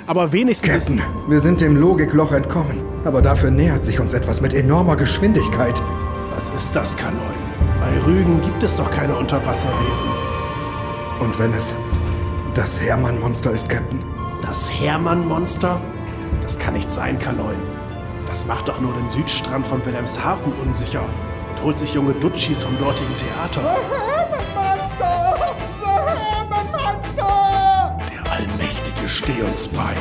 Aber wenigstens... Captain, wir sind dem Logikloch entkommen. Aber dafür nähert sich uns etwas mit enormer Geschwindigkeit. Was ist das, Kaloin? Bei Rügen gibt es doch keine Unterwasserwesen. Und wenn es das Hermann-Monster ist, Captain? Das Hermann-Monster? Das kann nicht sein, Kaloin. Das macht doch nur den Südstrand von Wilhelmshaven unsicher und holt sich junge Dutschis vom dortigen Theater. Hermann-Monster! Hermann-Monster! Der Allmächtige steh uns bei.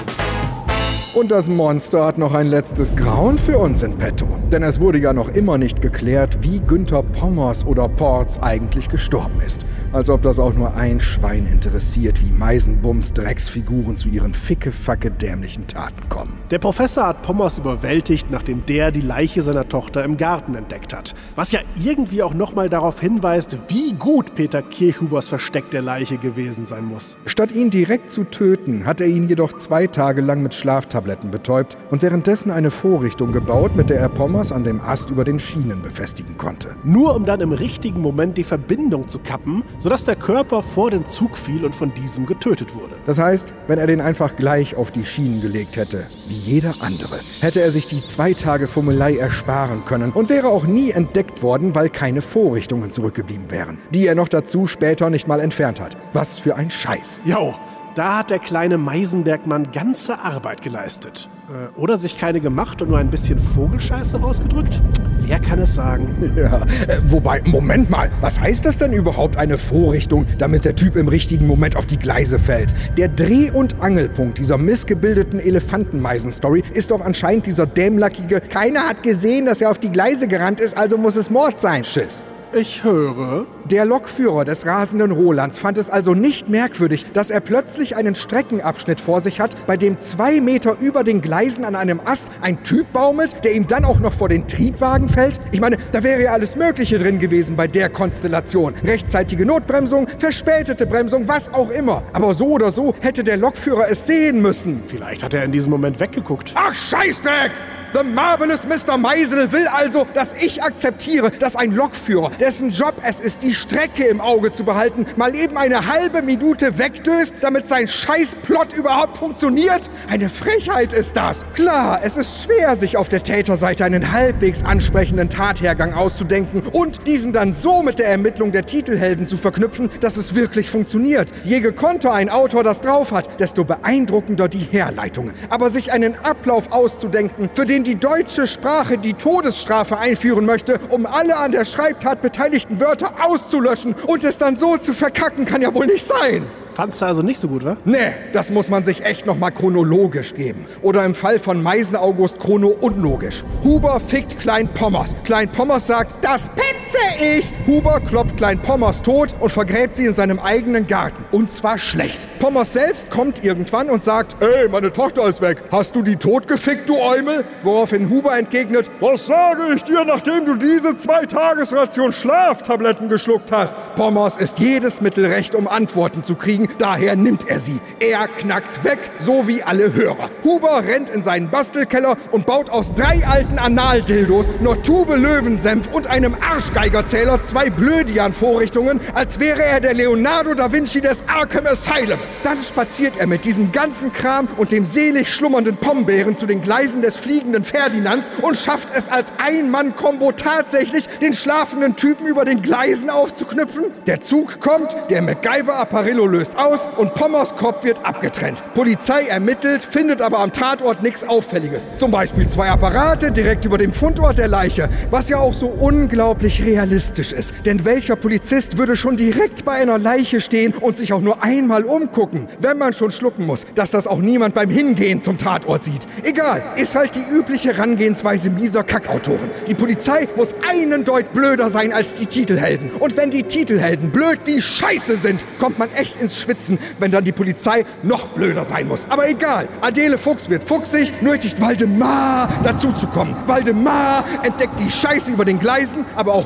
Und das Monster hat noch ein letztes Grauen für uns in petto. Denn es wurde ja noch immer nicht geklärt, wie Günther Pommers oder Porz eigentlich gestorben ist. Als ob das auch nur ein Schwein interessiert, wie Meisenbums Drecksfiguren zu ihren ficke-facke dämlichen Taten kommen. Der Professor hat Pommers überwältigt, nachdem der die Leiche seiner Tochter im Garten entdeckt hat. Was ja irgendwie auch nochmal darauf hinweist, wie gut Peter Kirchhubers Versteck der Leiche gewesen sein muss. Statt ihn direkt zu töten, hat er ihn jedoch zwei Tage lang mit Schlaftabletten betäubt und währenddessen eine Vorrichtung gebaut, mit der er Pommers an dem Ast über den Schienen befestigen konnte. Nur um dann im richtigen Moment die Verbindung zu kappen, sodass der Körper vor den Zug fiel und von diesem getötet wurde. Das heißt, wenn er den einfach gleich auf die Schienen gelegt hätte, wie jeder andere, hätte er sich die zwei Tage Fummelei ersparen können und wäre auch nie entdeckt worden, weil keine Vorrichtungen zurückgeblieben wären, die er noch dazu später nicht mal entfernt hat. Was für ein Scheiß. Jo, da hat der kleine Meisenbergmann ganze Arbeit geleistet. Äh, oder sich keine gemacht und nur ein bisschen Vogelscheiße rausgedrückt? Wer kann es sagen? Ja, äh, wobei, Moment mal, was heißt das denn überhaupt, eine Vorrichtung, damit der Typ im richtigen Moment auf die Gleise fällt? Der Dreh- und Angelpunkt dieser missgebildeten Elefantenmeisen-Story ist doch anscheinend dieser dämlackige "Keiner hat gesehen, dass er auf die Gleise gerannt ist, also muss es Mord sein" Schiss. Ich höre. Der Lokführer des rasenden Rolands fand es also nicht merkwürdig, dass er plötzlich einen Streckenabschnitt vor sich hat, bei dem zwei Meter über den Gleisen an einem Ast ein Typ baumelt, der ihm dann auch noch vor den Triebwagen fällt. Ich meine, da wäre ja alles Mögliche drin gewesen bei der Konstellation. Rechtzeitige Notbremsung, verspätete Bremsung, was auch immer. Aber so oder so hätte der Lokführer es sehen müssen. Vielleicht hat er in diesem Moment weggeguckt. Ach, Scheißdreck! The Marvelous Mister Meisel will also, dass ich akzeptiere, dass ein Lokführer, dessen Job es ist, die Strecke im Auge zu behalten, mal eben eine halbe Minute wegdöst, damit sein Scheißplot überhaupt funktioniert? Eine Frechheit ist das. Klar, es ist schwer, sich auf der Täterseite einen halbwegs ansprechenden Tathergang auszudenken und diesen dann so mit der Ermittlung der Titelhelden zu verknüpfen, dass es wirklich funktioniert. Je gekonnter ein Autor das drauf hat, desto beeindruckender die Herleitungen. Aber sich einen Ablauf auszudenken, für den die deutsche Sprache die Todesstrafe einführen möchte, um alle an der Schreibtat beteiligten Wörter auszulöschen und es dann so zu verkacken, kann ja wohl nicht sein. Fandst du also nicht so gut, wa? Nee, das muss man sich echt nochmal chronologisch geben. Oder im Fall von Meisen August chrono-unlogisch. Huber fickt Klein Pommers. Klein Pommers sagt, das petze ich! Huber klopft Klein Pommers tot und vergräbt sie in seinem eigenen Garten. Und zwar schlecht. Pommers selbst kommt irgendwann und sagt, ey, meine Tochter ist weg. Hast du die totgefickt, du Eumel? Woraufhin Huber entgegnet, was sage ich dir, nachdem du diese zwei Tagesration Schlaftabletten geschluckt hast? Pommers ist jedes Mittel recht, um Antworten zu kriegen. Daher nimmt er sie. Er knackt weg, so wie alle Hörer. Huber rennt in seinen Bastelkeller und baut aus drei alten Analdildos, einer Tube Löwensenf und einem Arschgeigerzähler zwei Blödian-Vorrichtungen, als wäre er der Leonardo da Vinci des Arkham Asylum. Dann spaziert er mit diesem ganzen Kram und dem selig schlummernden Pombeeren zu den Gleisen des fliegenden Ferdinands und schafft es als Ein-Mann-Kombo tatsächlich, den schlafenden Typen über den Gleisen aufzuknüpfen. Der Zug kommt, der MacGyver-Apparillo löst aus und Pommers Kopf wird abgetrennt. Polizei ermittelt, findet aber am Tatort nichts Auffälliges. Zum Beispiel zwei Apparate direkt über dem Fundort der Leiche, was ja auch so unglaublich realistisch ist. Denn welcher Polizist würde schon direkt bei einer Leiche stehen und sich auch nur einmal umgucken, wenn man schon schlucken muss, dass das auch niemand beim Hingehen zum Tatort sieht. Egal, ist halt die übliche Herangehensweise mieser Kackautoren. Die Polizei muss einen Deut blöder sein als die Titelhelden. Und wenn die Titelhelden blöd wie Scheiße sind, kommt man echt ins Schwitzen, wenn dann die Polizei noch blöder sein muss. Aber egal, Adele Fuchs wird fuchsig, nötigt Waldemar dazu zu kommen. Waldemar entdeckt die Scheiße über den Gleisen, aber auch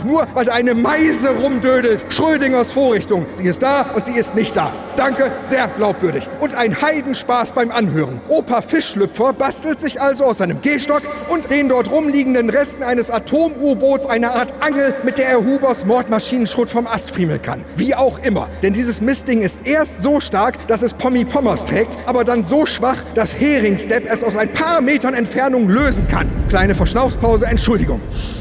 nur, weil da eine Meise rumdödelt. Schrödingers Vorrichtung. Sie ist da und sie ist nicht da. Danke, sehr glaubwürdig. Und ein Heidenspaß beim Anhören. Opa Fischschlüpfer bastelt sich also aus seinem Gehstock und den dort rumliegenden Resten eines Atom-U-Boots eine Art Angel, mit der er Hubers Mordmaschinenschrott vom Ast friemeln kann. Wie auch immer. Denn dieses Mistding ist erst so stark, dass es Pommi Pommers trägt, aber dann so schwach, dass Heringsdepp es aus ein paar Metern Entfernung lösen kann. Kleine Verschnaufspause, Entschuldigung.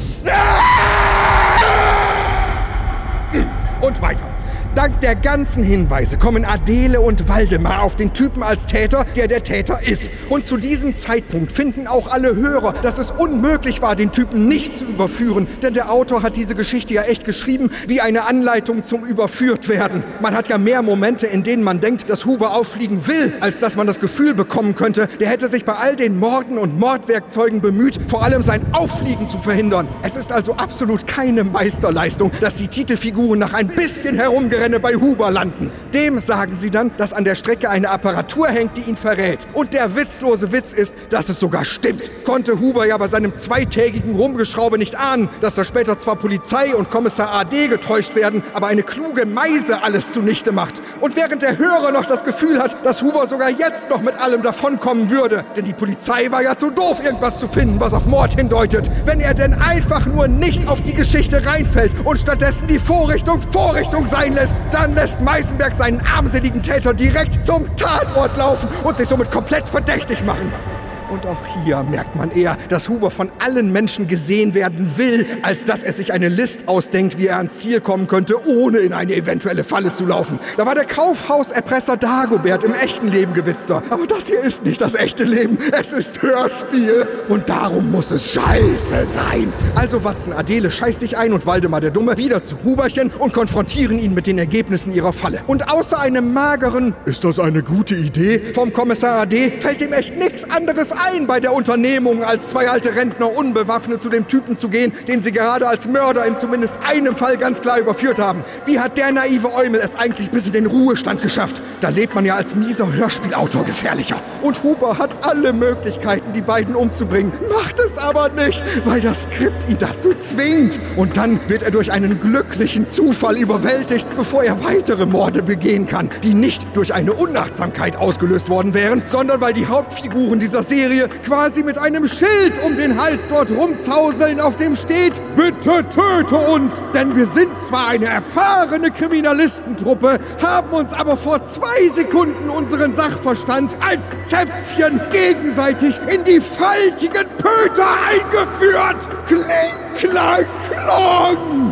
Und weiter. Dank der ganzen Hinweise kommen Adele und Waldemar auf den Typen als Täter, der der Täter ist. Und zu diesem Zeitpunkt finden auch alle Hörer, dass es unmöglich war, den Typen nicht zu überführen. Denn der Autor hat diese Geschichte ja echt geschrieben wie eine Anleitung zum Überführtwerden. Man hat ja mehr Momente, in denen man denkt, dass Huber auffliegen will, als dass man das Gefühl bekommen könnte, der hätte sich bei all den Morden und Mordwerkzeugen bemüht, vor allem sein Auffliegen zu verhindern. Es ist also absolut keine Meisterleistung, dass die Titelfiguren nach ein bisschen herumgerannt bei Huber landen. Dem sagen sie dann, dass an der Strecke eine Apparatur hängt, die ihn verrät. Und der witzlose Witz ist, dass es sogar stimmt. Konnte Huber ja bei seinem zweitägigen Rumgeschraube nicht ahnen, dass da später zwar Polizei und Kommissar A D getäuscht werden, aber eine kluge Meise alles zunichte macht. Und während der Hörer noch das Gefühl hat, dass Huber sogar jetzt noch mit allem davonkommen würde, denn die Polizei war ja zu doof, irgendwas zu finden, was auf Mord hindeutet, wenn er denn einfach nur nicht auf die Geschichte reinfällt und stattdessen die Vorrichtung Vorrichtung sein lässt, dann lässt Meisenberg seinen armseligen Täter direkt zum Tatort laufen und sich somit komplett verdächtig machen. Und auch hier merkt man eher, dass Huber von allen Menschen gesehen werden will, als dass er sich eine List ausdenkt, wie er ans Ziel kommen könnte, ohne in eine eventuelle Falle zu laufen. Da war der Kaufhauserpresser Dagobert im echten Leben gewitzter. Aber das hier ist nicht das echte Leben, es ist Hörspiel. Und darum muss es scheiße sein. Also watzen Adele scheiß dich ein und Waldemar der Dumme wieder zu Huberchen und konfrontieren ihn mit den Ergebnissen ihrer Falle. Und außer einem mageren "Ist das eine gute Idee?" vom Kommissar A D fällt ihm echt nichts anderes ein bei der Unternehmung, als zwei alte Rentner unbewaffnet zu dem Typen zu gehen, den sie gerade als Mörder in zumindest einem Fall ganz klar überführt haben. Wie hat der naive Eumel es eigentlich bis in den Ruhestand geschafft? Da lebt man ja als mieser Hörspielautor gefährlicher. Und Huber hat alle Möglichkeiten, die beiden umzubringen, macht es aber nicht, weil das Skript ihn dazu zwingt. Und dann wird er durch einen glücklichen Zufall überwältigt, bevor er weitere Morde begehen kann, die nicht durch eine Unachtsamkeit ausgelöst worden wären, sondern weil die Hauptfiguren dieser Serie quasi mit einem Schild um den Hals dort rumzauseln, auf dem steht: "Bitte töte uns, denn wir sind zwar eine erfahrene Kriminalistentruppe, haben uns aber vor zwei Sekunden unseren Sachverstand als Zäpfchen gegenseitig in die faltigen Pöter eingeführt. Kling, klang, klong!"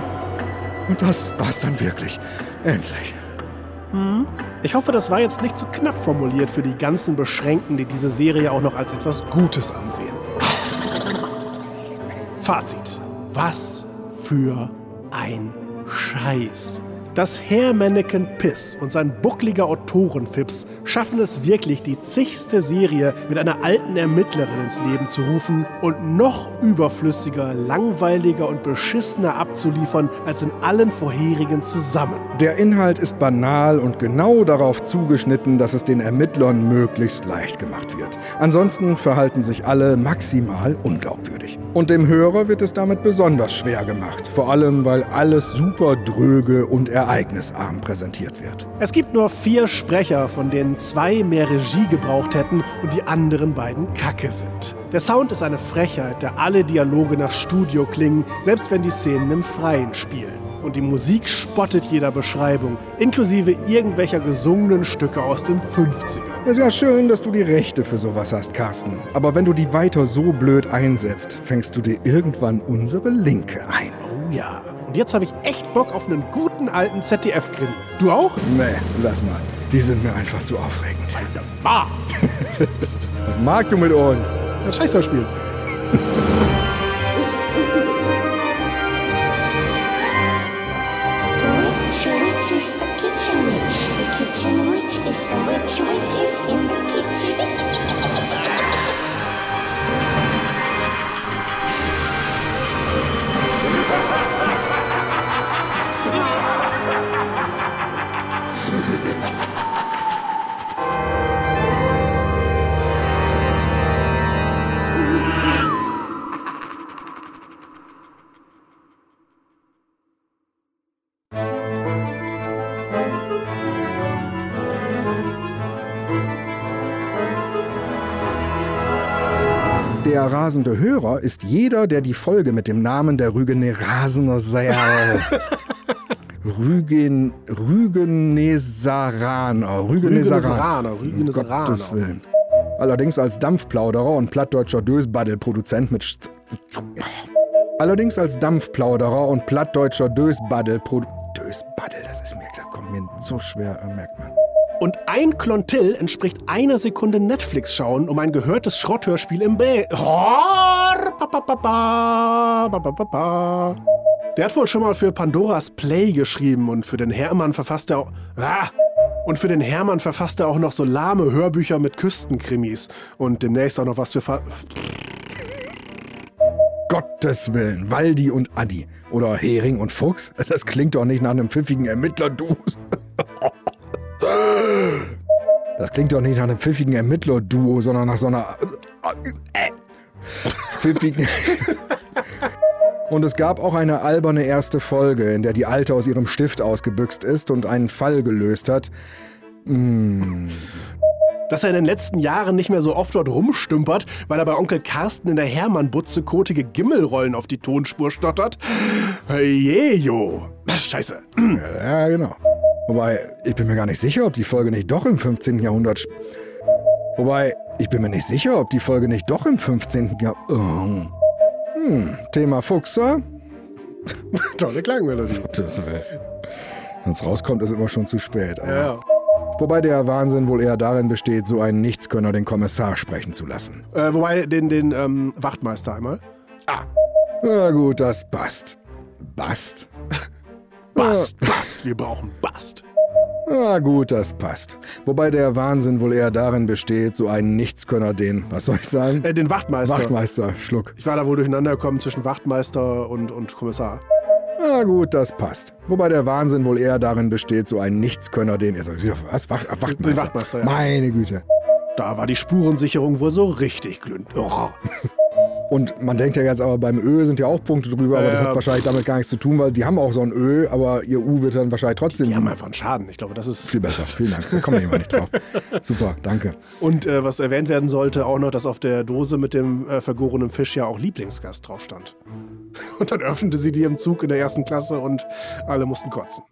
Und das war's dann wirklich. Endlich. Hm. Ich hoffe, das war jetzt nicht zu knapp formuliert für die ganzen Beschränkten, die diese Serie auch noch als etwas Gutes ansehen. Fazit. Was für ein Scheiß. Das Hair-Mannequin Piss und sein buckliger Autorenfips schaffen es wirklich, die zigste Serie mit einer alten Ermittlerin ins Leben zu rufen und noch überflüssiger, langweiliger und beschissener abzuliefern als in allen vorherigen zusammen. Der Inhalt ist banal und genau darauf zugeschnitten, dass es den Ermittlern möglichst leicht gemacht wird. Ansonsten verhalten sich alle maximal unglaubwürdig. Und dem Hörer wird es damit besonders schwer gemacht, vor allem weil alles super dröge und ereignisarm präsentiert wird. Es gibt nur vier Sprecher, von denen zwei mehr Regie gebraucht hätten und die anderen beiden Kacke sind. Der Sound ist eine Frechheit, der alle Dialoge nach Studio klingen, selbst wenn die Szenen im Freien spielen. Und die Musik spottet jeder Beschreibung, inklusive irgendwelcher gesungenen Stücke aus den fünfzigern. Ist ja schön, dass du die Rechte für sowas hast, Carsten. Aber wenn du die weiter so blöd einsetzt, fängst du dir irgendwann unsere Linke ein. Oh ja. Und jetzt habe ich echt Bock auf einen guten alten Z D F-Krimi. Du auch? Nee, lass mal. Die sind mir einfach zu aufregend. Wunderbar. Was magst du mit uns? Ja, Scheiß soll spielen. Which witch is the kitchen witch? The kitchen witch is the witch which is in the kitchen. Der rasende Hörer ist jeder, der die Folge mit dem Namen der Rügenerasner Rügen, Rügenesaraner. Rügenesaraner. Rügenesaraner. Um Gottes Willen. Allerdings als Dampfplauderer und plattdeutscher Dösbaddel-Produzent mit... St Allerdings als Dampfplauderer und plattdeutscher Dösbaddel... Dösbaddel, das ist mir... Das kommt mir so schwer, merkt man. Und ein Klontill entspricht einer Sekunde Netflix schauen, um ein gehörtes Schrotthörspiel im B. Der hat wohl schon mal für Pandoras Play geschrieben und für den Hermann verfasst er auch... Ah! Und für den Hermann verfasst er auch noch so lahme Hörbücher mit Küstenkrimis. Und demnächst auch noch was für... Fa Gottes Willen, Waldi und Adi. Oder Hering und Fuchs? Das klingt doch nicht nach einem pfiffigen Ermittler-Duo. Das klingt doch nicht nach einem pfiffigen Ermittler-Duo, sondern nach so einer... pfiffigen... Und es gab auch eine alberne erste Folge, in der die Alte aus ihrem Stift ausgebüxt ist und einen Fall gelöst hat. Mm. Dass er in den letzten Jahren nicht mehr so oft dort rumstümpert, weil er bei Onkel Carsten in der Hermann-Butze kotige Gimmelrollen auf die Tonspur stottert. Jejo. Scheiße. Ja, genau. Wobei, ich bin mir gar nicht sicher, ob die Folge nicht doch im fünfzehnten. Jahrhundert... Sp- Wobei, ich bin mir nicht sicher, ob die Folge nicht doch im fünfzehnten. Jahrhundert... Oh. Hm, Thema Fuchser. Tolle Klangmelodie. Wenn es rauskommt, ist immer schon zu spät. Ja, ja. Wobei der Wahnsinn wohl eher darin besteht, so einen Nichtskönner den Kommissar sprechen zu lassen. Äh, wobei, den, den ähm, Wachtmeister einmal. Ah. Na gut, das passt. Bast? Bast, Bast, wir brauchen Bast. Na gut, das passt. Wobei der Wahnsinn wohl eher darin besteht, so einen Nichtskönner den, was soll ich sagen? Äh, den Wachtmeister. Wachtmeister, Schluck. Ich war da wohl durcheinander gekommen zwischen Wachtmeister und, und Kommissar. Na gut, das passt. Wobei der Wahnsinn wohl eher darin besteht, so einen Nichtskönner den, also, was? Wacht, Wachtmeister. Den Wachtmeister, ja. Meine Güte. Da war die Spurensicherung wohl so richtig glühend. Oh. Und man denkt ja jetzt aber, beim Ö sind ja auch Punkte drüber, aber äh, das hat wahrscheinlich damit gar nichts zu tun, weil die haben auch so ein Ö, aber ihr U wird dann wahrscheinlich trotzdem... Die haben einfach einen Schaden. Ich glaube, das ist... Viel besser, vielen Dank. Da kommen wir immer nicht drauf. Super, danke. Und äh, was erwähnt werden sollte, auch noch, dass auf der Dose mit dem äh, vergorenen Fisch ja auch Lieblingsgast drauf stand. Und dann öffnete sie die im Zug in der ersten Klasse und alle mussten kotzen.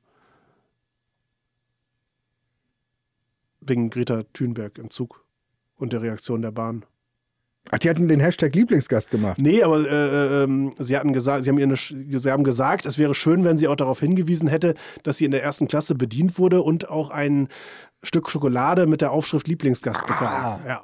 Wegen Greta Thunberg im Zug und der Reaktion der Bahn. Ach, die hatten den Hashtag Lieblingsgast gemacht. Nee, aber äh, äh, sie hatten gesagt, sie haben, ihr eine, sie haben gesagt, es wäre schön, wenn sie auch darauf hingewiesen hätte, dass sie in der ersten Klasse bedient wurde und auch ein Stück Schokolade mit der Aufschrift Lieblingsgast bekam. Ah. Ja.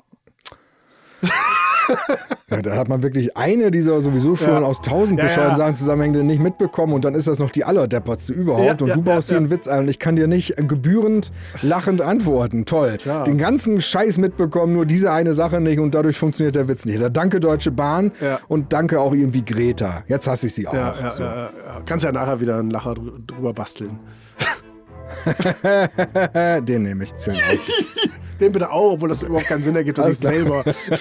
Ja, da hat man wirklich eine dieser sowieso schon ja. aus tausend ja, bescheuerten ja. Sachen zusammenhängende nicht mitbekommen und dann ist das noch die allerdeppertste überhaupt ja, und ja, du baust ja, hier ja. einen Witz ein und ich kann dir nicht gebührend lachend antworten. Toll. Ja. Den ganzen Scheiß mitbekommen, nur diese eine Sache nicht und dadurch funktioniert der Witz nicht. Da danke Deutsche Bahn ja. und danke auch irgendwie Greta. Jetzt hasse ich sie auch. Ja, ja, so. ja, ja. Kannst ja nachher wieder einen Lacher drü- drüber basteln. Den nehme ich. Den bitte auch, obwohl das überhaupt keinen Sinn ergibt, dass ich selber...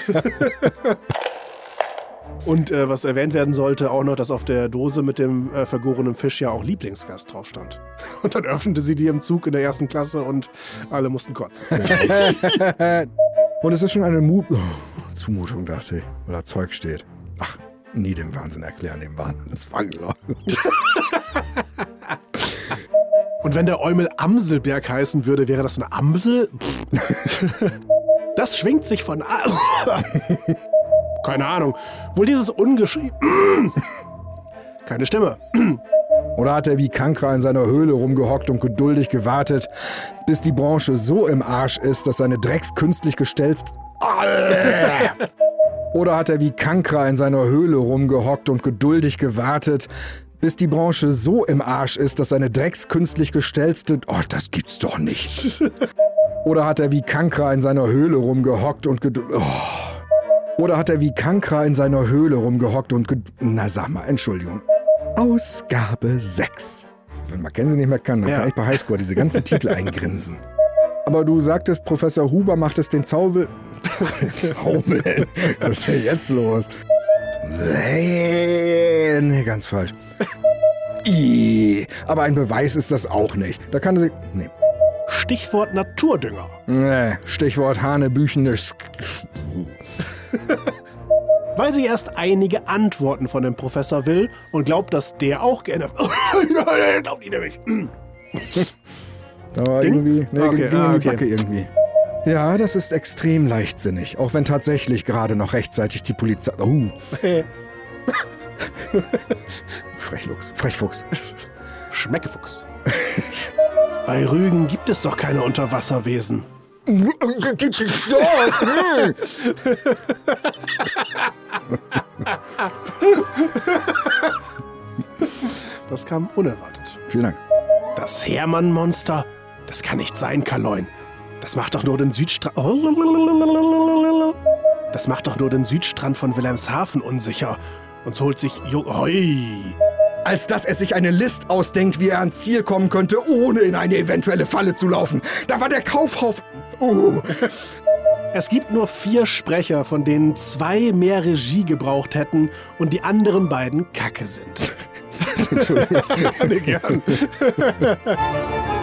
Und äh, was erwähnt werden sollte, auch noch, dass auf der Dose mit dem äh, vergorenen Fisch ja auch Lieblingsgast drauf stand. Und dann öffnete sie die im Zug in der ersten Klasse und alle mussten kotzen. Und es ist schon eine Mut oh, Zumutung, dachte ich, weil da Zeug steht. Ach, nie dem Wahnsinn erklären, dem Wahnsinnsfall. Und wenn der Eumel Amselberg heißen würde, wäre das eine Amsel? Das schwingt sich von... A- Keine Ahnung. Wohl dieses ungeschrieben... Keine Stimme. Oder hat er wie Kankra in seiner Höhle rumgehockt und geduldig gewartet, bis die Branche so im Arsch ist, dass seine Drecks künstlich gestelzt... Oder hat er wie Kankra in seiner Höhle rumgehockt und geduldig gewartet, bis die Branche so im Arsch ist, dass seine Drecks künstlich gestelzte... Oh, das gibt's doch nicht. Oder hat er wie Kankra in seiner Höhle rumgehockt und geduldig... Oh. Oder hat er wie Kankra in seiner Höhle rumgehockt und ged... Na sag mal, Entschuldigung. Ausgabe sechs. Wenn Mackenzie nicht mehr kann, dann ja. kann ich bei Highscore diese ganzen Titel eingrinsen. Aber du sagtest, Professor Huber macht es den Zaubel... Zaubel? Was ist denn jetzt los? Nee, ganz falsch. I, aber ein Beweis ist das auch nicht. Da kann sie... Nee. Stichwort Naturdünger. Nee, Stichwort Hanebüchenes... weil sie erst einige Antworten von dem Professor will und glaubt, dass der auch gerne... glaubt ihn nämlich. Da war Ging? irgendwie... Nee, Okay, ging ah, in die okay. Backe irgendwie. Ja, das ist extrem leichtsinnig, auch wenn tatsächlich gerade noch rechtzeitig die Polizei... Oh, Frechlux, Frechfuchs. Schmeckefuchs. Bei Rügen gibt es doch keine Unterwasserwesen. Das kam unerwartet. Vielen Dank. Das Hermann-Monster? Das kann nicht sein, Kaloin. Das macht doch nur den Südstrand... Das macht doch nur den Südstrand von Wilhelmshaven unsicher. Und holt sich... Jung Hoi. Als dass er sich eine List ausdenkt, wie er ans Ziel kommen könnte, ohne in eine eventuelle Falle zu laufen. Da war der Kaufhof... Uh. Es gibt nur vier Sprecher, von denen zwei mehr Regie gebraucht hätten und die anderen beiden Kacke sind. Entschuldigung. Nee, gern.